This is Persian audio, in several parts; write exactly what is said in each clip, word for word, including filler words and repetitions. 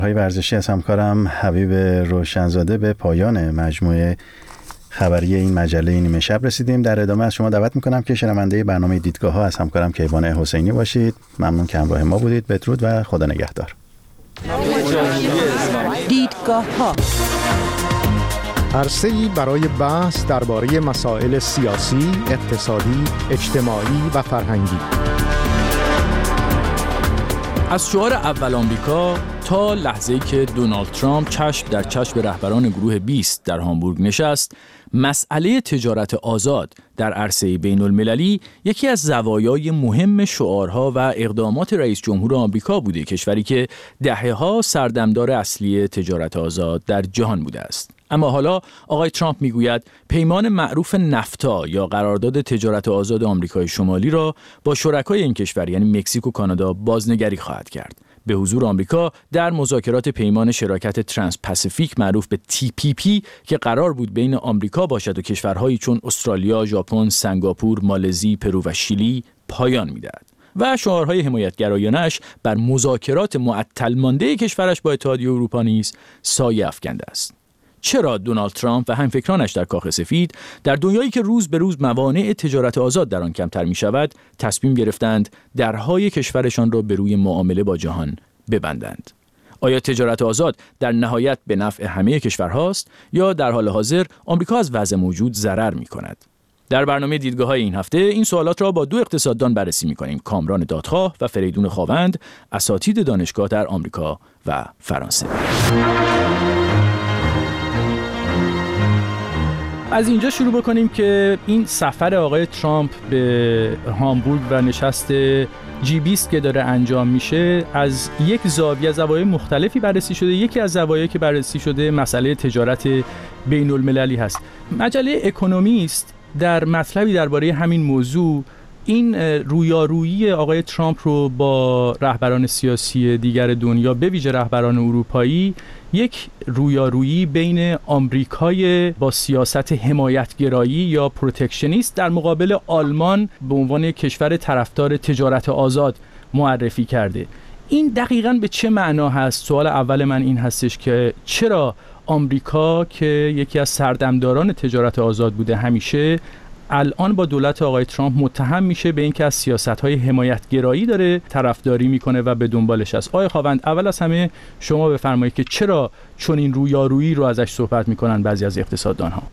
های ورزشی از همکارم حبیب روشنزاده به پایان مجموعه خبری این مجله نیمه شب رسیدیم. در ادامه از شما دعوت میکنم که شنونده برنامه دیدگاه ها از همکارم کیوان حسینی باشید. ممنون که همراه ما بودید. بدرود و خدا نگهدار. دیدگاه ها عرصه‌ای برای بحث درباره مسائل سیاسی، اقتصادی، اجتماعی و فرهنگی. از شعار اول آمریکا تا لحظه‌ای که دونالد ترامپ چشم در چشم رهبران گروه بیست در هامبورگ نشست، مسئله تجارت آزاد در عرصه بین المللی یکی از زوایای مهم شعارها و اقدامات رئیس جمهور آمریکا بوده، کشوری که دهه‌ها سردمدار اصلی تجارت آزاد در جهان بوده است. اما حالا آقای ترامپ میگوید پیمان معروف نفتا یا قرارداد تجارت آزاد آمریکای شمالی را با شرکای این کشور یعنی مکزیک و کانادا بازنگری خواهد کرد. به حضور آمریکا در مذاکرات پیمان شراکت ترانس پاسیفیک معروف به تی پی پی که قرار بود بین آمریکا باشد و کشورهایی چون استرالیا، ژاپن، سنگاپور، مالزی، پرو و شیلی پایان می‌دهد. و شعارهای حمایتگرایانه‌اش بر مذاکرات معطل مانده کشورش با اتحادیه اروپا نیز سایه افکنده است. چرا دونالد ترامپ و همفکرانش در کاخ سفید در دنیایی که روز به روز موانع تجارت آزاد در آن کمتر می شود تصمیم گرفتند درهای کشورشان را به روی معامله با جهان ببندند؟ آیا تجارت آزاد در نهایت به نفع همه کشورهاست یا در حال حاضر آمریکا از وضع موجود ضرر می کند؟ در برنامه دیدگاه‌های این هفته این سوالات را با دو اقتصاددان بررسی می‌کنیم، کامران دادخواه و فریدون خاوند، اساتید دانشگاه در آمریکا و فرانسه. از اینجا شروع بکنیم که این سفر آقای ترامپ به هامبورگ و نشست جی بیست که داره انجام میشه از یک زاویه زوایای مختلفی بررسی شده. یکی از زوایایی که بررسی شده مسئله تجارت بین المللی هست. مجله اکونومیست در مطلبی درباره همین موضوع این رویارویی آقای ترامپ رو با رهبران سیاسی دیگر دنیا به ویژه رهبران اروپایی یک رویارویی بین آمریکای با سیاست حمایتگرایی یا پروتکشنیست در مقابل آلمان به عنوان کشور طرفدار تجارت آزاد معرفی کرده. این دقیقاً به چه معنا هست؟ سوال اول من این هستش که چرا آمریکا که یکی از سردمداران تجارت آزاد بوده همیشه الان با دولت آقای ترامپ متهم میشه به اینکه از سیاست‌های حمایتگرایی داره طرفداری میکنه و به دنبالش است. آقای خاوند، اول از همه شما بفرمایید که چرا چون این رویارویی رو ازش صحبت میکنن بعضی از اقتصاددان‌ها؟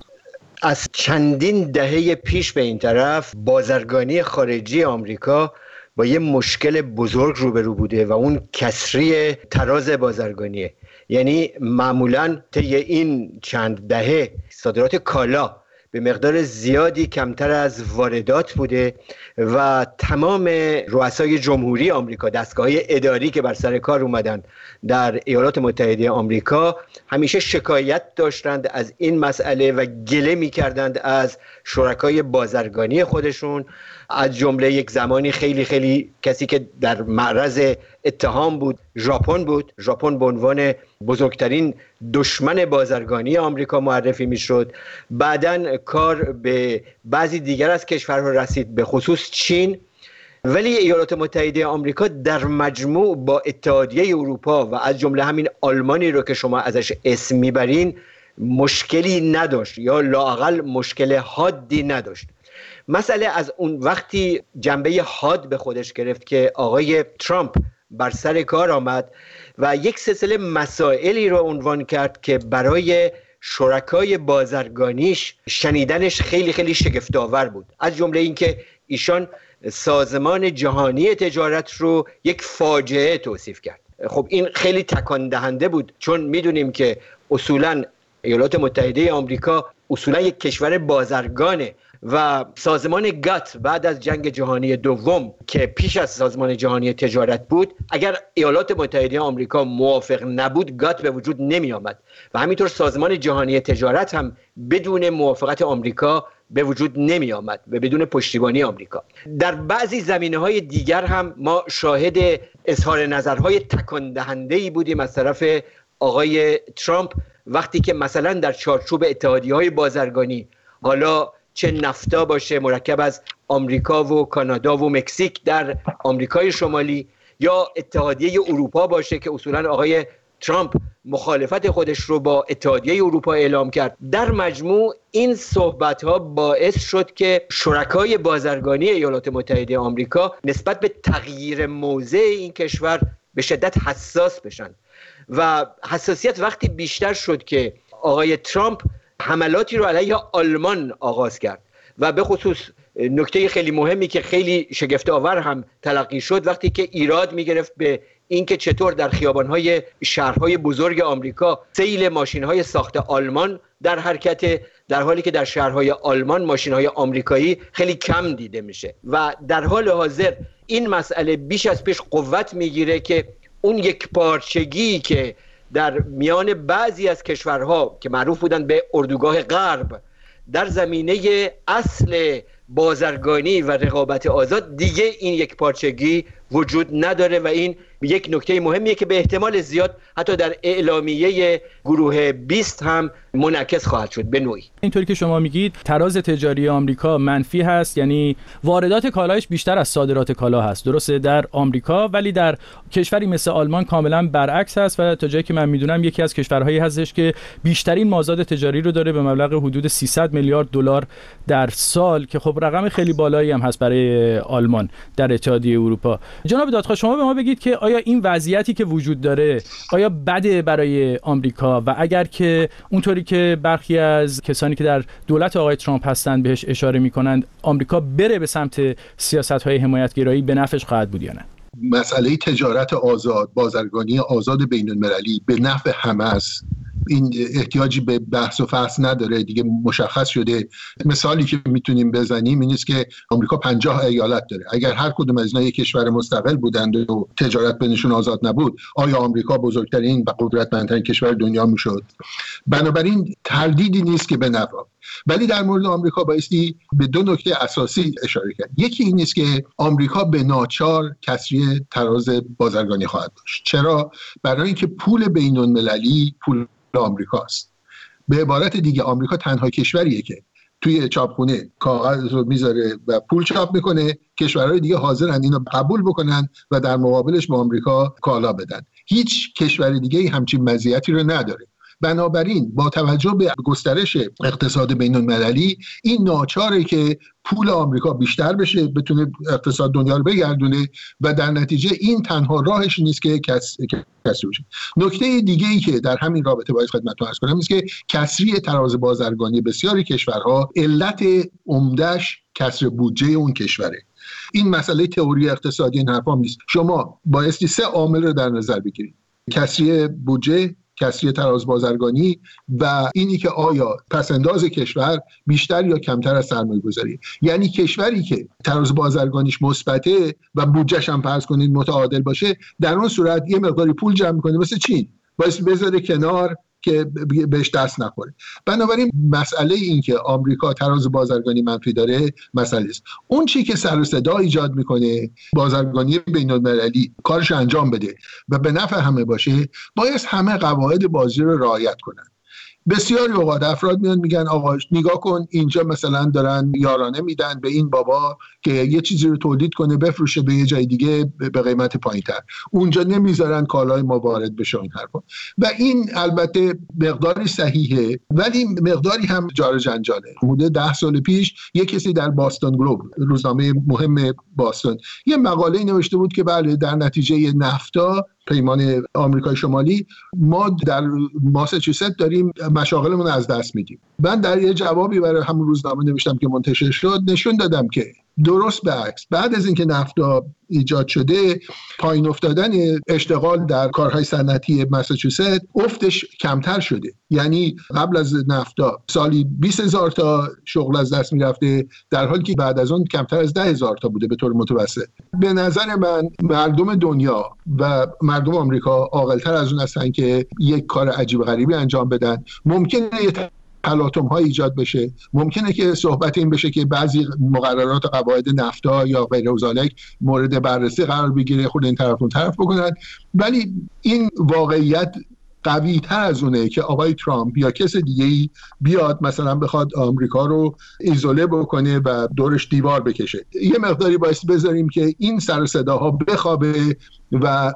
از چندین دهه پیش به این طرف بازرگانی خارجی آمریکا با یه مشکل بزرگ روبرو بوده و اون کسری تراز بازرگانیه. یعنی معمولاً طی این چند دهه صادرات کالا به مقدار زیادی کمتر از واردات بوده و تمام رؤسای جمهوری آمریکا، دستگاه‌های اداری که بر سر کار اومدن در ایالات متحده آمریکا، همیشه شکایت داشتند از این مسئله و گله می‌کردند از شرکای بازرگانی خودشون، از جمله یک زمانی خیلی خیلی کسی که در معرض اتهام بود ژاپن بود. ژاپن به عنوان بزرگترین دشمن بازرگانی آمریکا معرفی میشد. بعداً کار به بعضی دیگر از کشورها رسید، به خصوص چین. ولی ایالات متحده آمریکا در مجموع با اتحادیه اروپا و از جمله همین آلمانی رو که شما ازش اسم میبرین مشکلی نداشت یا لااقل مشکل حادی نداشت. مسئله از اون وقتی جنبه حاد به خودش گرفت که آقای ترامپ بر سر کار آمد و یک سلسله مسائلی رو عنوان کرد که برای شرکای بازرگانیش شنیدنش خیلی خیلی شگفت‌آور بود. از جمله این که ایشان سازمان جهانی تجارت رو یک فاجعه توصیف کرد. خب این خیلی تکان دهنده بود، چون میدونیم که اصولاً ایالات متحده آمریکا اصولاً یک کشور بازرگانه و سازمان گات بعد از جنگ جهانی دوم که پیش از سازمان جهانی تجارت بود، اگر ایالات متحده آمریکا موافق نبود گات به وجود نمی آمد و همینطور سازمان جهانی تجارت هم بدون موافقت آمریکا به وجود نمی آمد و بدون پشتیبانی آمریکا. در بعضی زمینه‌های دیگر هم ما شاهد اظهار نظرهای تکان دهنده‌ای بودیم از طرف آقای ترامپ وقتی که مثلا در چارچوب اتحادیه‌های بازرگانی، حالا چه نفتا باشه مرکب از آمریکا و کانادا و مکزیک در آمریکای شمالی، یا اتحادیه اروپا باشه که اصولا آقای ترامپ مخالفت خودش رو با اتحادیه اروپا اعلام کرد. در مجموع این صحبت‌ها باعث شد که شرکای بازرگانی ایالات متحده آمریکا نسبت به تغییر موضع این کشور به شدت حساس بشن و حساسیت وقتی بیشتر شد که آقای ترامپ حملاتی رو علیه آلمان آغاز کرد و به خصوص نکته خیلی مهمی که خیلی شگفت‌آور هم تلقی شد وقتی که ایراد می‌گرفت به اینکه چطور در خیابان‌های شهرهای بزرگ آمریکا سیل ماشین‌های ساخت آلمان در حرکت، در حالی که در شهرهای آلمان ماشین‌های آمریکایی خیلی کم دیده میشه و در حال حاضر این مسئله بیش از پیش قوت میگیره که اون یک پارچگی که در میان بعضی از کشورها که معروف بودن به اردوگاه غرب در زمینه اصل بازرگانی و رقابت آزاد دیگه این یک پارچگی وجود نداره و این یک نکته مهمیه که به احتمال زیاد حتی در اعلامیه گروه بیست هم منعکس خواهد شد به نوعی. اینطوری که شما میگید تراز تجاری آمریکا منفی هست، یعنی واردات کالایش بیشتر از صادرات کالا هست، درسته در آمریکا، ولی در کشوری مثل آلمان کاملا برعکس هست و تا جایی که من میدونم یکی از کشورهایی هستش که بیشترین مازاد تجاری رو داره به مبلغ حدود سیصد میلیارد دلار در سال که خب رقم خیلی بالایی هم هست برای آلمان در اتحادیه اروپا. جناب دادخواه شما به ما بگید که آیا این وضعیتی که وجود داره آیا بده برای آمریکا و اگر که اونطوری که برخی از کسانی که در دولت آقای ترامپ هستند بهش اشاره میکنند آمریکا بره به سمت سیاست‌های حمایتگرایی به نفعش خواهد بود یا نه؟ مسئله تجارت آزاد، بازرگانی آزاد بین المللی به نفع همه است. این احتیاجی به بحث و فحص نداره، دیگه مشخص شده. مثالی که میتونیم بزنیم این است که آمریکا پنجاه ایالت داره. اگر هر کدوم از اینا یک کشور مستقل بودند و تجارت بینشون آزاد نبود، آیا آمریکا بزرگترین و قدرتمندترین کشور دنیا میشد؟ بنابراین تردیدی نیست که به نفع. ولی در مورد آمریکا بایستی به دو نکته اساسی اشاره کرد. یکی این است که آمریکا به ناچار کسری تراز بازرگانی خواهد داشت. چرا؟ برای اینکه پول بین‌المللی پول آمریکاست. به عبارت دیگه آمریکا تنها کشوریه که توی چاپخونه کاغذ رو میذاره و پول چاپ میکنه، کشورهای دیگه حاضرن اینو قبول بکنن و در مقابلش به آمریکا کالا بدن. هیچ کشور دیگه همچین مزیتی رو نداره. بنابراین با توجه به گسترش اقتصاد بین‌المللی این ناچاره که پول آمریکا بیشتر بشه، بتونه اقتصاد دنیا رو بگردونه و در نتیجه این تنها راهش نیست که کسری بشه. نکته دیگه ای که در همین رابطه باید خدمتتون عرض کنم است که کسری تراز بازرگانی بسیاری کشورها علت عمده‌اش کسر بودجه اون کشوره. این مسئله تئوری اقتصادی این حرفا نیست. شما بایستی سه عامل رو در نظر بگیرید: کسری بودجه، کسری تراز بازرگانی و اینی که آیا پسنداز کشور بیشتر یا کمتر از سرمایه گذاری. یعنی کشوری که تراز بازرگانیش مثبته و بودجه‌ش هم فرض کنید متعادل باشه، در اون صورت یه مقداری پول جمع می‌کنه مثل چین، باعث بذاره کنار که بهش دست نخوره. بنابراین مسئله این که آمریکا تراز بازرگانی منفی داره مسئله است. اون چی که سر و صدا ایجاد میکنه بازرگانی بین‌المللی کارش انجام بده و به نفع همه باشه، باید همه قواعد بازی رو رعایت کنن. بسیاری اوقات افراد میان میگن آقا نگاه کن اینجا مثلا دارن یارانه میدن به این بابا که یه چیزی رو تولید کنه بفروشه به یه جای دیگه به قیمت پایینتر، اونجا نمیذارن کالای ما وارد بشه این حرفا. و این البته مقداری صحیحه ولی مقداری هم جار جنجاله. حدود ده سال پیش یه کسی در باستون گلوب، روزنامه مهم باستون، یه مقاله نوشته بود که بله در نتیجه نفتا، پیمان آمریکای شمالی، ما در ماساچوست داریم مشاغلمون از دست میدیم. من در یه جوابی برای همون روزنامه نوشتم که منتشر شد، نشون دادم که درست برعکس، بعد از اینکه نفتا ایجاد شده، پایین افتادن اشتغال در کارهای صنعتی ماساچوست افتش کمتر شده. یعنی قبل از نفتا سالی بیست هزار تا شغل از دست میرفته، در حالی که بعد از اون کمتر از ده هزار تا بوده به طور متوسط. به نظر من مردم دنیا و مردم آمریکا عاقل‌تر از اون هستن که یک کار عجیب غریبی انجام بدن. ممکنه یه تلاطم ها ایجاد بشه، ممکنه که صحبت این بشه که بعضی مقررات و قواعد نفتا یا غیر ذالک مورد بررسی قرار بگیره، خود این طرف اون طرف بکنن، ولی این واقعیت قوی تر از اونه که آقای ترامپ یا کس دیگه‌ای بیاد مثلا بخواد آمریکا رو ایزوله بکنه و دورش دیوار بکشه. یه مقداری باعث بذاریم که این سر و صداها بخوابه و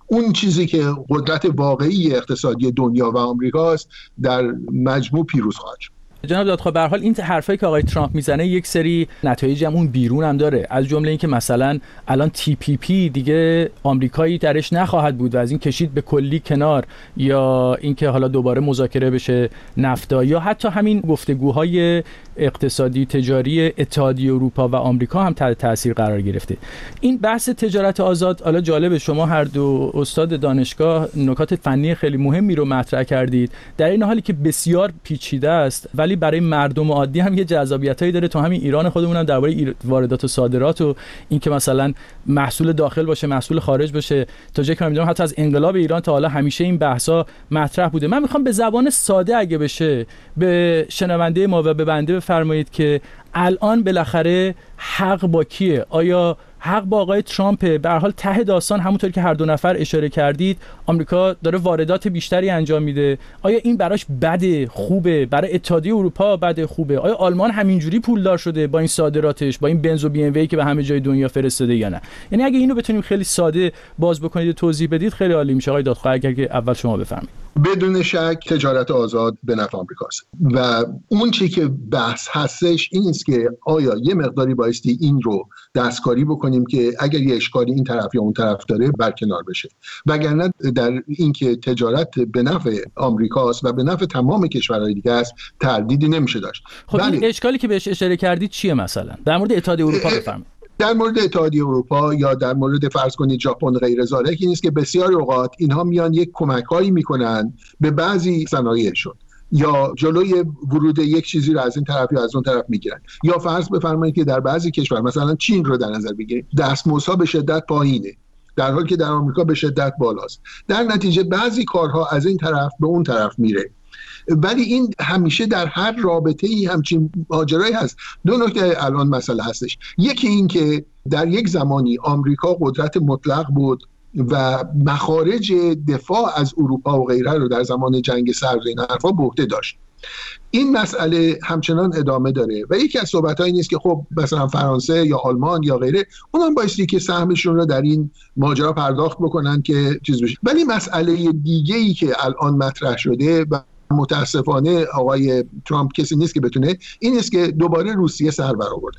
اون چیزی که قدرت واقعی اقتصادی دنیا و آمریکاست در مجموع پیروز خواهد شد. جناب دادخواه، به هر حال این حرفایی که آقای ترامپ میزنه یک سری نتایج هم اون بیرون هم داره، از جمله اینکه مثلا الان تی پی پی دیگه آمریکایی درش نخواهد بود و از این کشید به کلی کنار، یا اینکه حالا دوباره مذاکره بشه نفتا، یا حتی همین گفتگوهای اقتصادی تجاری اتحادیه اروپا و آمریکا هم تحت تاثیر قرار گرفته. این بحث تجارت آزاد، حالا جالب، شما هر دو استاد دانشگاه نکات فنی خیلی مهمی رو مطرح کردید، در این حالی که بسیار پیچیده است ولی برای مردم عادی هم یه جذابیتایی داره. تو همین ایران خودمون هم درباره واردات و صادرات و اینکه مثلا محصول داخل باشه محصول خارج باشه، تا جایی که من می‌دونم حتی از انقلاب ایران تا حالا همیشه این بحثا مطرح بوده. من میخوام به زبان ساده اگه بشه به شنونده ما و به بنده بفرمایید که الان بالاخره حق با کیه؟ آیا حق با آقای ترامپ؟ به هر حال ته داستان همونطور که هر دو نفر اشاره کردید آمریکا داره واردات بیشتری انجام میده. آیا این براش بده خوبه؟ برای اتحادیه اروپا بده خوبه؟ آیا آلمان همینجوری پولدار شده با این صادراتش، با این بنز و بی ام وی که به همه جای دنیا فرستاده یا نه؟ یعنی اگه اینو بتونیم خیلی ساده باز بکنید و توضیح بدید خیلی عالی میشه. آقای دادخواه اگر که اول شما بفرمایید. بدون شک تجارت آزاد به نفع آمریکاست و اون چی که بحث هستش این است که آیا یه مقداری بایستی این رو دستکاری بکنیم که اگر یه اشکالی این طرف یا اون طرف داره برکنار بشه، وگرنه در این که تجارت به نفع آمریکاست و به نفع تمام کشورهای دیگه است تردیدی نمیشه داشت. خب این اشکالی که بهش اشاره کردید چیه؟ مثلا در مورد اتحادیه اروپا بفرمایید. در مورد اتحادیه اروپا یا در مورد فرض کنید ژاپن غیر ذالک این است که بسیار اوقات اینها میان یک کمک‌هایی میکنن به بعضی صنایعشون یا جلوی ورود یک چیزی رو از این طرف یا از اون طرف میگیرن، یا فرض بفرمایید که در بعضی کشور مثلا چین رو در نظر بگیرید دستمزدها به شدت پایینه در حالی که در آمریکا به شدت بالاست، در نتیجه بعضی کارها از این طرف به اون طرف میره. ولی این همیشه در هر رابطه ای همچین ماجرایی هست. دو نکته الان مسئله هستش. یکی این که در یک زمانی آمریکا قدرت مطلق بود و مخارج دفاع از اروپا و غیره رو در زمان جنگ سرد این حرفا به عهده داشت. این مسئله همچنان ادامه داره و یکی از صحبت‌هایی نیست که خب مثلا فرانسه یا آلمان یا غیره اونم بایستی که سهمشون رو در این ماجرا پرداخت بکنن که چیز بشه. ولی مسئله دیگه‌ای که الان مطرح شده و متاسفانه آقای ترامپ کسی نیست که بتونه، این است که دوباره روسیه سر برآورده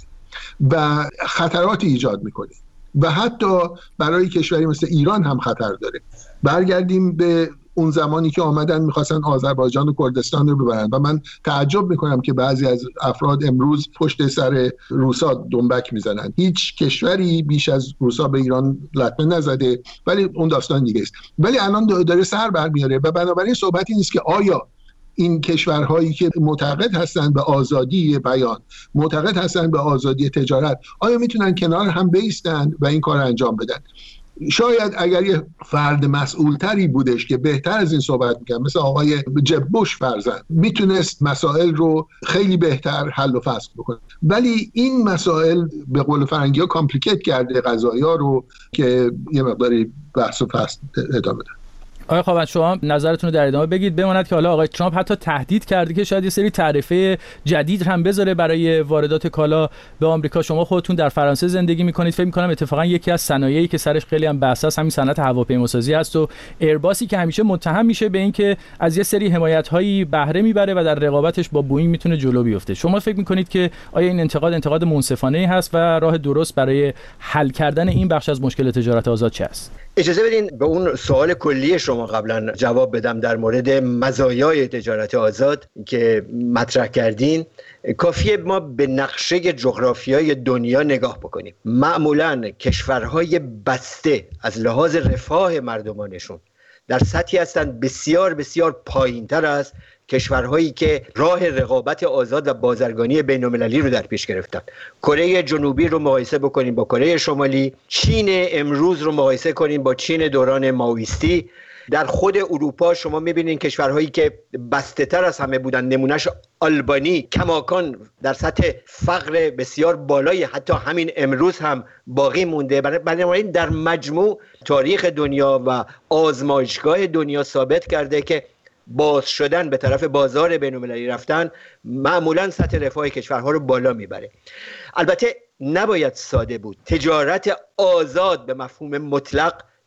و خطراتی ایجاد میکنه و حتی برای کشوری مثل ایران هم خطر داره. برگردیم به اون زمانی که آمدن میخواستن آذربایجان و کردستان رو ببرن و من تعجب میکنم که بعضی از افراد امروز پشت سر روسا دنبک میزنن. هیچ کشوری بیش از روسا به ایران لطمه نزده، ولی اون داستان دیگه است. ولی الان داره سر برمیاره و بنابراین صحبتی نیست که آیا این کشورهایی که معتقد هستند به آزادی بیان، معتقد هستند به آزادی تجارت، آیا میتونن کنار هم بایستن و این کار انجام بدن؟ شاید اگر یه فرد مسئولتری بودش که بهتر از این صحبت میکنه مثل آقای جب بوش فرزند میتونست مسائل رو خیلی بهتر حل و فصل بکنه، ولی این مسائل به قول فرنگی ها کامپلیکیت کرده قضایی ها رو که یه مقداری بحث و فصل ادامه داد. آقای خواوند شما نظرتون رو در ادامه بگید. بماند که حالا آقای ترامپ حتی تهدید کرده که شاید یه سری تعرفه جدید هم بذاره برای واردات کالا به آمریکا. شما خودتون در فرانسه زندگی میکنید، فکر میکنم اتفاقا یکی از صنایعی که سرش خیلی هم بحث است همین صنعت هواپیماسازی است و ایرباسی که همیشه متهم میشه به اینکه از یه سری حمایت‌هایی بهره میبره و در رقابتش با بوئینگ میتونه جلو بیفته. شما فکر میکنید که آیا این انتقاد انتقاد منصفانه‌ای هست و راه درست برای حل کردن این بخش از مشکل تجارت آزاد چه است؟ اجازه بدین به اون سوال کلی شما قبلا جواب بدم در مورد مزایای تجارت آزاد که مطرح کردین. کافیه ما به نقشه جغرافیای دنیا نگاه بکنیم. معمولاً کشورهای بسته از لحاظ رفاه مردمانشون در سطحی هستند بسیار بسیار پایین‌تر از کشورهایی که راه رقابت آزاد و بازرگانی بین‌المللی رو در پیش گرفتن. کره جنوبی رو مقایسه بکنیم با کره شمالی، چین امروز رو مقایسه کنیم با چین دوران مائویستی. در خود اروپا شما می‌بینید کشورهایی که بسته‌تر از همه بودن، نمونهش آلبانی کماکان در سطح فقر بسیار بالای حتی همین امروز هم باقی مونده. بنابراین در مجموع تاریخ دنیا و آزمایشگاه دنیا ثابت کرده که باز شدن به طرف بازار بین‌المللی رفتن معمولاً سطح رفاه کشورها رو بالا میبره. البته نباید ساده بود. تجارت آزاد به مفهوم مطلق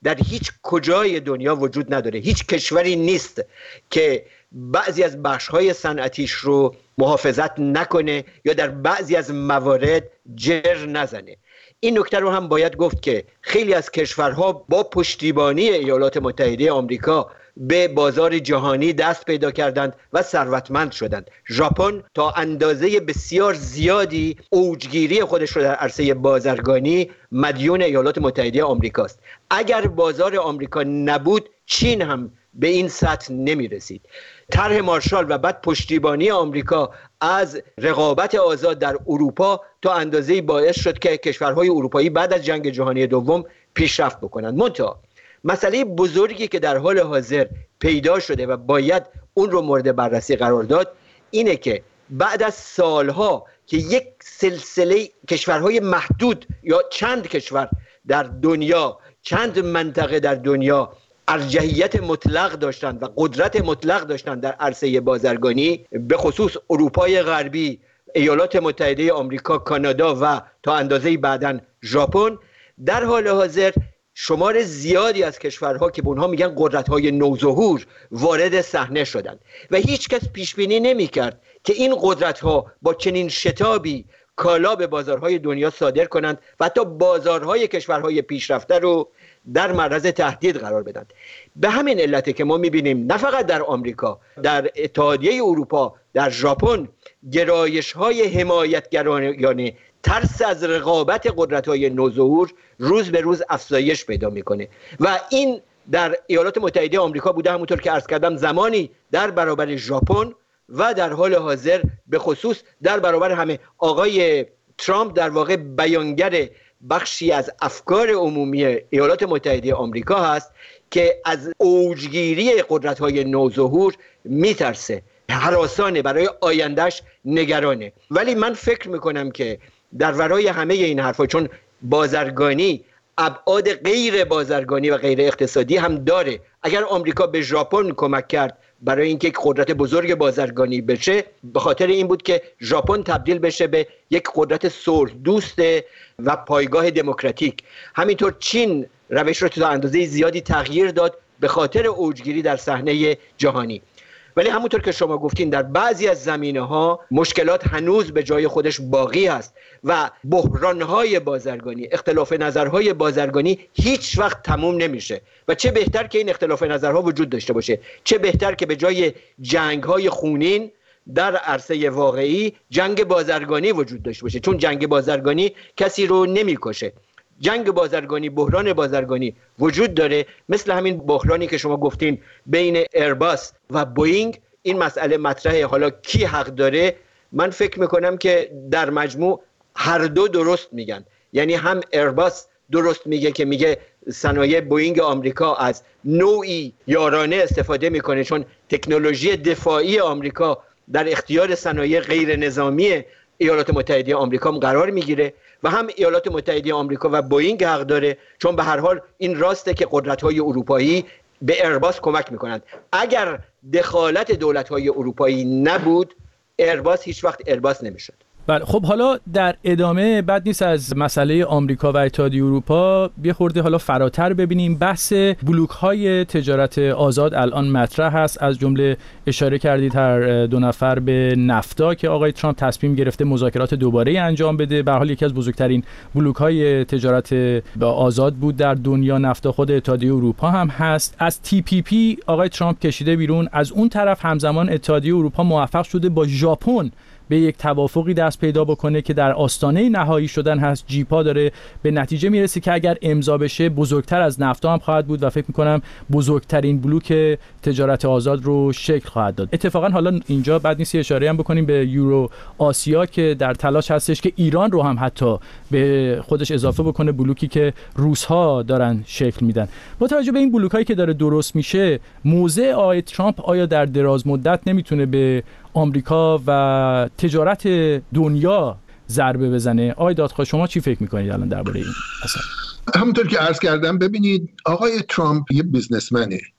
در هیچ کجای دنیا وجود نداره. هیچ کشوری نیست که بعضی از بخش‌های صنعتیش رو محافظت نکنه یا در بعضی از موارد جر نزنه. این نکته رو هم باید گفت که خیلی از کشورها با پشتیبانی ایالات متحده آمریکا به بازار جهانی دست پیدا کردند و ثروتمند شدند. ژاپن تا اندازه بسیار زیادی اوجگیری خودش رو در عرصه بازرگانی مدیون ایالات متحده آمریکاست. اگر بازار آمریکا نبود، چین هم به این سطح نمی رسید. طرح مارشال و بعد پشتیبانی آمریکا از رقابت آزاد در اروپا تا اندازه‌ای باعث شد که کشورهای اروپایی بعد از جنگ جهانی دوم پیشرفت بکنند. منتها مسئله بزرگی که در حال حاضر پیدا شده و باید اون رو مورد بررسی قرار داد اینه که بعد از سالها که یک سلسله کشورهای محدود یا چند کشور در دنیا، چند منطقه در دنیا ارجحیت مطلق داشتند و قدرت مطلق داشتند در عرصه بازرگانی، به خصوص اروپای غربی، ایالات متحده آمریکا، کانادا و تا اندازه‌ای بعداً ژاپن، در حال حاضر شمار زیادی از کشورها که به اونها میگن قدرت‌های نوظهور وارد صحنه شدند و هیچ کس پیش بینی نمی‌کرد که این قدرت‌ها با چنین شتابی کالا به بازارهای دنیا صادر کنند و حتی بازارهای کشورهای پیشرفته رو در معرض تهدید قرار بدند. به همین علته که ما می‌بینیم نه فقط در آمریکا، در اتحادیه اروپا، در ژاپن گرایش‌های حمایتگرایانه، ترس از رقابت قدرت‌های نوظهور روز به روز افزایش پیدا می‌کنه و این در ایالات متحده آمریکا بوده، همونطور که عرض کردم، زمانی در برابر ژاپن و در حال حاضر به خصوص در برابر همه. آقای ترامپ در واقع بیانگر بخشی از افکار عمومی ایالات متحده آمریکا هست که از اوجگیری قدرت‌های نوظهور میترسه، هراسانه، برای آیندهش نگرانه. ولی من فکر میکنم که در ورای همه این حرفا، چون بازرگانی ابعاد غیر بازرگانی و غیر اقتصادی هم داره، اگر آمریکا به ژاپن کمک کرد برای اینکه یک قدرت بزرگ بازرگانی بشه، به خاطر این بود که ژاپن تبدیل بشه به یک قدرت صلح دوست و پایگاه دموکراتیک. همینطور چین روش رو تا اندازه زیادی تغییر داد به خاطر اوجگیری در صحنه جهانی. ولی همونطور که شما گفتین در بعضی از زمینه‌ها مشکلات هنوز به جای خودش باقی هست و بحران‌های بازرگانی، اختلاف نظرهای بازرگانی هیچ وقت تموم نمیشه و چه بهتر که این اختلاف نظرها وجود داشته باشه، چه بهتر که به جای جنگ‌های خونین در عرصه واقعی جنگ بازرگانی وجود داشته باشه، چون جنگ بازرگانی کسی رو نمی‌کشه. جنگ بازرگانی، بحران بازرگانی وجود داره، مثل همین بحرانی که شما گفتین بین ایرباس و بوئینگ. این مسئله مطرحه، حالا کی حق داره؟ من فکر میکنم که در مجموع هر دو درست میگن. یعنی هم ایرباس درست میگه که میگه صنایع بوئینگ آمریکا از نوعی یارانه استفاده میکنه، چون تکنولوژی دفاعی آمریکا در اختیار صنایع غیر نظامی ایالات متحده آمریکا قرار میگیره، و هم ایالات متحده آمریکا و بوئینگ حق داره، چون به هر حال این راسته که قدرت‌های اروپایی به ایرباس کمک میکنند. اگر دخالت دولت‌های اروپایی نبود، ایرباس هیچ وقت ایرباس نمیشد. بله، خب حالا در ادامه بد نیست از مسئله آمریکا و اتحادیه اروپا یه خورده حالا فراتر ببینیم. بحث بلوک‌های تجارت آزاد الان مطرح هست، از جمله اشاره کردید هر دو نفر به نفتا که آقای ترامپ تصمیم گرفته مذاکرات دوباره انجام بده. به هر حال یکی از بزرگترین بلوک‌های تجارت آزاد بود در دنیا نفتا، خود اتحادیه اروپا هم هست. از تی پی پی آقای ترامپ کشیده بیرون، از اون طرف همزمان اتحادیه اروپا موفق شده با ژاپن به یک توافقی دست پیدا بکنه که در آستانه نهایی شدن هست. جیپا داره به نتیجه میرسه که اگر امضا بشه بزرگتر از نفتا هم خواهد بود و فکر میکنم بزرگترین بلوک تجارت آزاد رو شکل خواهد داد. اتفاقا حالا اینجا بعد نیست اشاره هم بکنیم به یورو آسیا که در تلاش هستش که ایران رو هم حتی به خودش اضافه بکنه، بلوکی که روس‌ها دارن شکل میدن. با توجه به این بلوکایی که داره درست میشه، موضع آقای ترامپ آیا در دراز مدت نمیتونه به آمریکا و تجارت دنیا ضربه بزنه؟ آقای دادخواه شما چی فکر میکنید الان درباره این اصلا؟ همونطور که عرض کردم، ببینید آقای ترامپ یه بیزنسمنه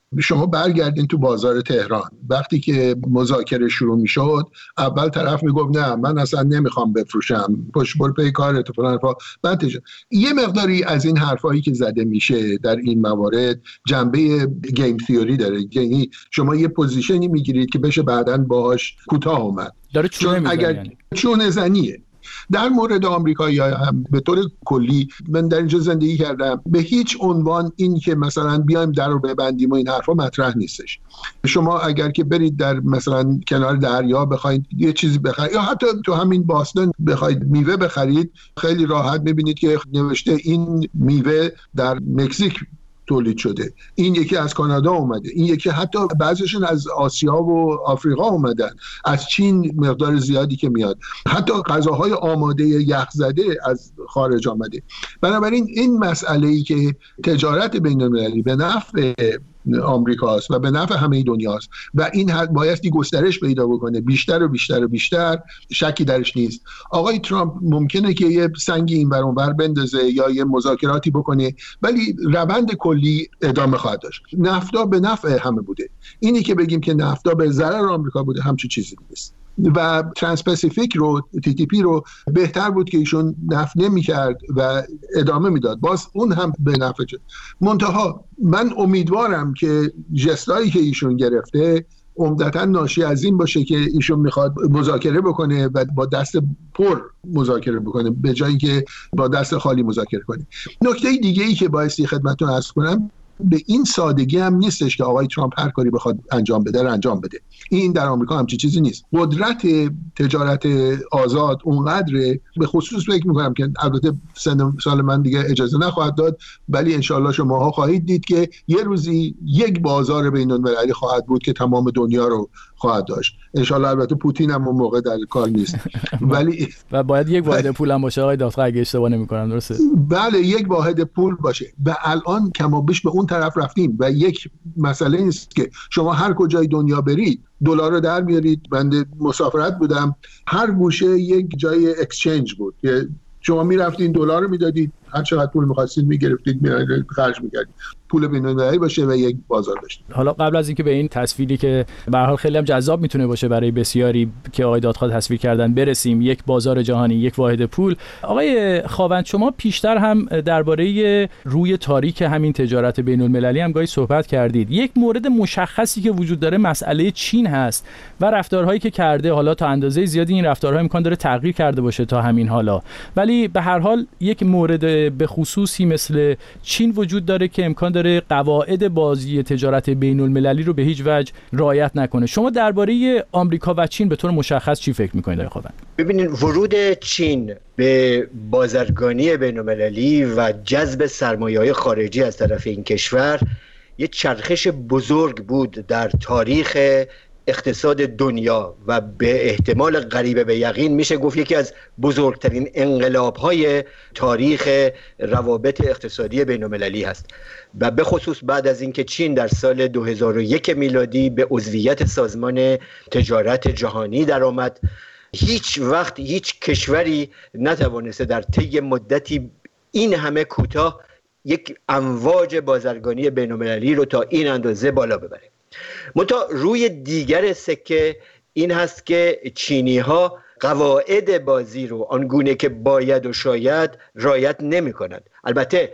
شما برگردین تو بازار تهران، وقتی که مذاکره شروع میشد اول طرف میگفت نه من اصلا نمیخوام بفروشم، پشت بر پی کارت فلان حرفا. بعد یه مقداری از این حرفایی که زده میشه در این موارد جنبه گیم تیوری داره، یعنی شما یه پوزیشنی میگیرید که بشه بعداً باهاش کوتاه اومد، داره چونه اگر یعنی. چونه زنیه. در مورد آمریکایی‌ها هم به طور کلی من در اینجا زندگی کردم، به هیچ عنوان این که مثلا بیایم در رو ببندیم و این حرفا مطرح نیستش. شما اگر که برید در مثلا کنار دریا بخواید یه چیزی بخرید یا حتی تو همین باستون بخواید میوه بخرید، خیلی راحت میبینید که نوشته این میوه در مکزیک تولید شده، این یکی از کانادا اومده، این یکی حتی بعضیشون از آسیا و آفریقا اومدن، از چین مقدار زیادی که میاد، حتی غذاهای آماده یخ زده از خارج آمده. بنابراین این مسئله‌ای که تجارت بین‌المللی به نفع آمریکاست و به نفع همه دنیاست و این بایستی گسترش پیدا بکنه بیشتر و بیشتر و بیشتر، شکی درش نیست. آقای ترامپ ممکنه که یه سنگی این ور اون ور بندازه یا یه مذاکراتی بکنه، ولی روند کلی ادامه خواهد داشت. نفتا به نفع همه بوده، اینی که بگیم که نفتا به ضرر آمریکا بوده همچین چیزی نیست. و ترانس پاسیفیک رو تی تی پی رو بهتر بود که ایشون نفت نمی‌کرد و ادامه میداد، باز اون هم به نفع شد. منتها من امیدوارم که جستایی که ایشون گرفته عمدتاً ناشی از این باشه که ایشون میخواد مذاکره بکنه و با دست پر مذاکره بکنه به جایی که با دست خالی مذاکره کنه. نکته دیگه ای که بایستی خدمتتون عرض کنم، به این سادگی هم نیستش که آقای ترامپ هر کاری بخواد انجام بده رو انجام بده. این در آمریکا همچین چیزی نیست. قدرت تجارت آزاد اونقدره، به خصوص فکر میکنم که البته سن سال من دیگه اجازه نخواهد داد، ولی انشالله شماها خواهید دید که یه روزی یک بازار بین‌المللی خواهد بود که تمام دنیا رو خواهد داشت. انشالله البته پوتین هم اون موقع در کار نیست ولی و باید یک واحد پول هم باشه آقای دکتر اگه اشتباه نمی‌کنم، درسته؟ بله یک واحد پول باشه و الان کمابیش به اون طرف رفتیم و یک مسئله نیست که شما هر کجای دنیا برید دلار رو در میارید. بنده مسافرت بودم، هر گوشه یک جای اکسچنج بود که شما میرفتین دلار رو میدادید، هر چقدر پول می‌خواستید می‌گرفتید می‌رفتید خرج می‌کردید، پول بین‌المللی باشه و یک بازار داشته. حالا قبل از اینکه به این تصویری که به هر حال خیلی هم جذاب میتونه باشه برای بسیاری که آقای دادخواه تصویر کردن برسیم، یک بازار جهانی، یک واحد پول، آقای خاوند شما پیشتر هم درباره روی تاریک همین تجارت بین‌المللی هم گاهی صحبت کردید. یک مورد مشخصی که وجود داره مسئله چین هست و رفتارهایی که کرده، حالا تا اندازه زیادی این رفتارها امکان داره تغییر کرده باشه تا همین حالا، ولی به هر حال یک مورد به خصوصی مثل چین وجود داره که امکان داره قواعد بازی تجارت بین‌المللی رو به هیچ وجه رعایت نکنه. شما درباره آمریکا و چین به طور مشخص چی فکر می‌کنید آقای خاوند؟ ببینید، ورود چین به بازرگانی بین‌المللی و جذب سرمایه‌های خارجی از طرف این کشور یک چرخش بزرگ بود در تاریخ اقتصاد دنیا و به احتمال قریب به یقین میشه گفت یکی از بزرگترین انقلاب‌های تاریخ روابط اقتصادی بین‌المللی هست و به خصوص بعد از اینکه چین در سال دو هزار و یک میلادی به عضویت سازمان تجارت جهانی درآمد، هیچ وقت هیچ کشوری نتوانسته در طی مدتی این همه کوتاه یک امواج بازرگانی بین‌المللی رو تا این اندازه بالا ببره. منتها روی دیگر سکه این هست که چینی ها قواعد بازی رو آنگونه که باید و شاید رعایت نمی کنند. البته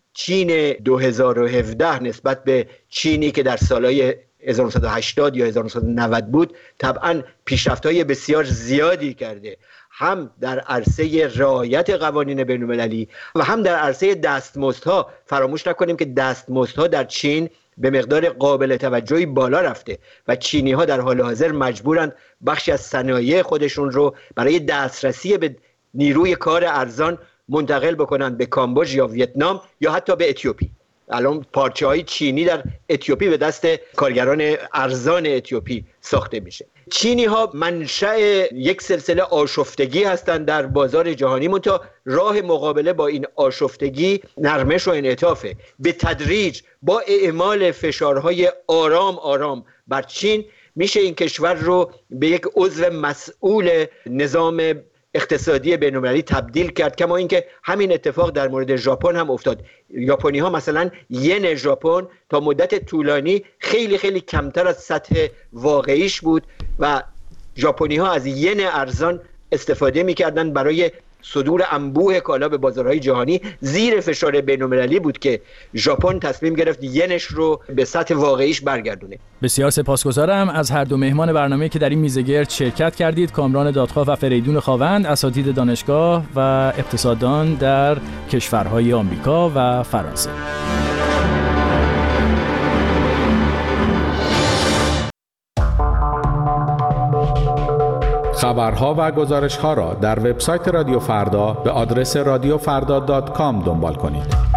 چین دو هزار و هفده نسبت به چینی که در سالهای هزار و نهصد و هشتاد یا هزار و نهصد و نود بود طبعا پیشرفت‌های بسیار زیادی کرده، هم در عرصه رعایت قوانین بین‌المللی و هم در عرصه دستمزدها. فراموش نکنیم که دستمزدها در چین به مقدار قابل توجهی بالا رفته و چینی ها در حال حاضر مجبورند بخشی از صنایع خودشون رو برای دسترسی به نیروی کار ارزان منتقل بکنند به کامبوج یا ویتنام یا حتی به اتیوپی. الان پارچه های چینی در اتیوپی به دست کارگران ارزان اتیوپی ساخته میشه. چینی ها منشأ یک سلسله آشفتگی هستند در بازار جهانی، منتها راه مقابله با این آشفتگی نرمش و انعطافه. به تدریج با اعمال فشارهای آرام آرام بر چین میشه این کشور رو به یک عضو مسئول نظام اقتصادی بین‌المللی تبدیل کرد، کما اینکه همین اتفاق در مورد ژاپن هم افتاد. ژاپنی ها مثلا ین ژاپن تا مدت طولانی خیلی خیلی کمتر از سطح واقعیش بود و ژاپنی ها از ین ارزان استفاده می‌کردند برای صدور انبوه کالا به بازارهای جهانی. زیر فشار بین‌المللی بود که ژاپن تصمیم گرفت ینش رو به سطح واقعیش برگردونه. بسیار سپاسگزارم از هر دو مهمان برنامه که در این میز گرد شرکت کردید، کامران دادخواه و فریدون خاوند، اساتید دانشگاه و اقتصاددان در کشورهای آمریکا و فرانسه. خبرها و گزارش‌ها را در وبسایت رادیو فردا به آدرس رادیو فردا دات کام دنبال کنید.